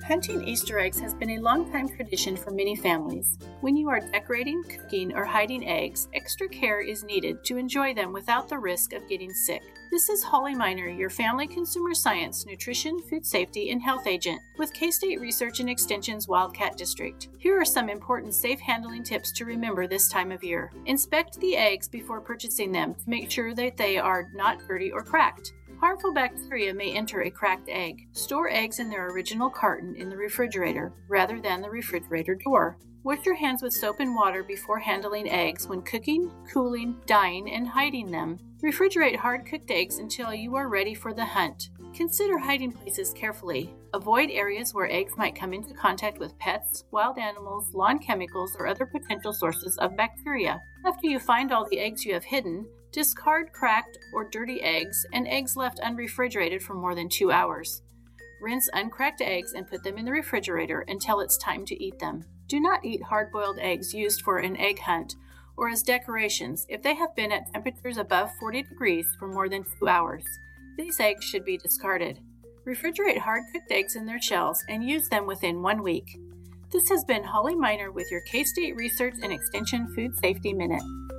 Hunting Easter eggs has been a long-time tradition for many families. When you are decorating, cooking, or hiding eggs, extra care is needed to enjoy them without the risk of getting sick. This is Holly Miner, your Family Consumer Science, Nutrition, Food Safety, and Health Agent with K-State Research and Extension's Wildcat District. Here are some important safe handling tips to remember this time of year. Inspect the eggs before purchasing them to make sure that they are not dirty or cracked. Harmful bacteria may enter a cracked egg. Store eggs in their original carton in the refrigerator rather than the refrigerator door. Wash your hands with soap and water before handling eggs when cooking, cooling, dyeing, and hiding them. Refrigerate hard-cooked eggs until you are ready for the hunt. Consider hiding places carefully. Avoid areas where eggs might come into contact with pets, wild animals, lawn chemicals, or other potential sources of bacteria. After you find all the eggs you have hidden, discard cracked or dirty eggs and eggs left unrefrigerated for more than 2 hours. Rinse uncracked eggs and put them in the refrigerator until it's time to eat them. Do not eat hard-boiled eggs used for an egg hunt or as decorations if they have been at temperatures above 40 degrees for more than 2 hours. These eggs should be discarded. Refrigerate hard-cooked eggs in their shells and use them within 1 week. This has been Holly Miner with your K-State Research and Extension Food Safety Minute.